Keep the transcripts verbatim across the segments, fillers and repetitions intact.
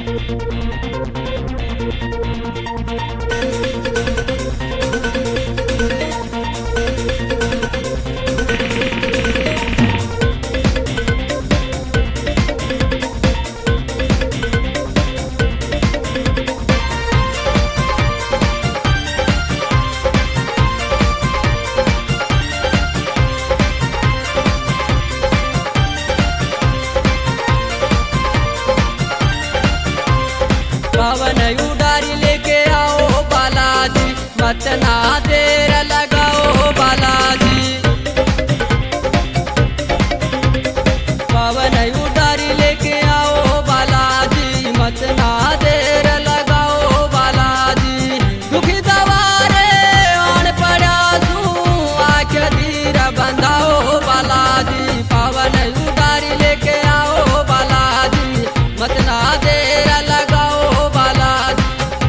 पवन उडारी लेके आओ बालाजी, मत ना देर लगाओ बालाजी। पवन उडारी लेके आओ बालाजी, मत ना देर लगाओ बालाजी। दुखी दवारे आन पड़ा तू, आँख धीर बंधाओ बालाजी। पवन उडारी लेके आओ बालाजी, मत ना देर लगाओ बालाजी।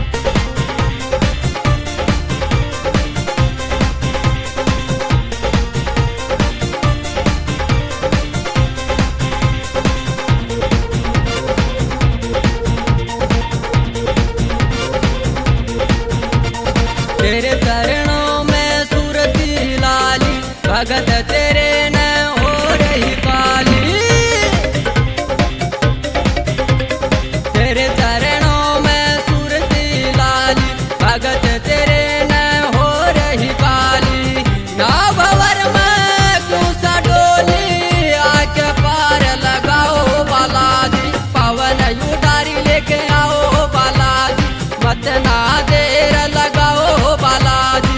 तेरे चरणों में सूरती लाली, भगत तेरे न हो रही काली। तेरे चरणों में सूरती लाली, भगत तेरे न हो रही काली। ना भवर में क्यों सा डोली, आके पार लगाओ बालाजी। पवन उडारी लेके आओ बालाजी, मत ना देर लगाओ बालाजी।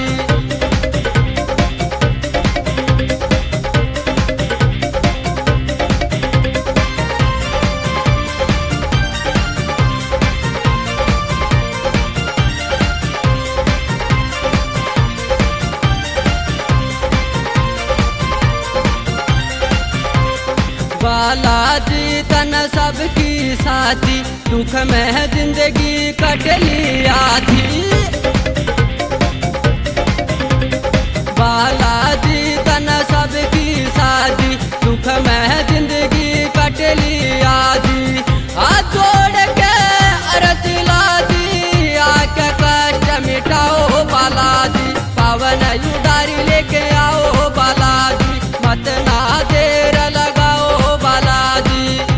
बालाजी तन सबकी साथी, दुख में जिंदगी कट लिया थी। बालाजी तन सबकी साथी, दुख में जिंदगी कट लिया थी। हाथ जोड़ के अरती लाजी, आके कष्ट मिटाओ बालाजी। पवन उडारी लेके आओ बालाजी, मत ना देर लगाओ बालाजी।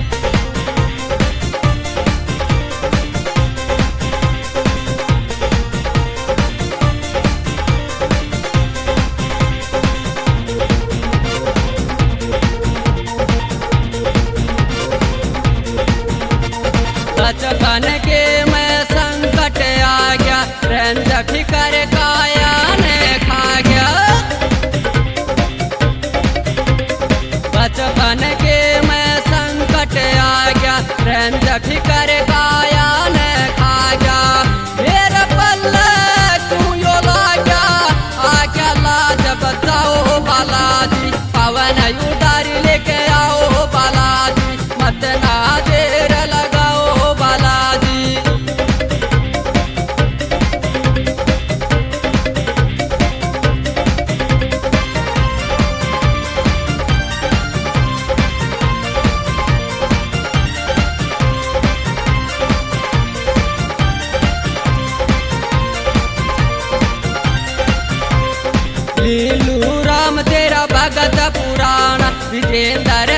बचपन के मैं संकट आ गया, रंज फिकर काया ने खा गया। बचपन के मैं संकट आ गया, रंज फिकर काया ने खा गया। मेरा पल्ला तू यो ला गया, आके लाज बताओ बालाजी। पवन उडारी लेके आओ बालाजी, मत ना देर लगाओ बालाजी। लीलू राम तेरा भगत पुराण, विजेंद्र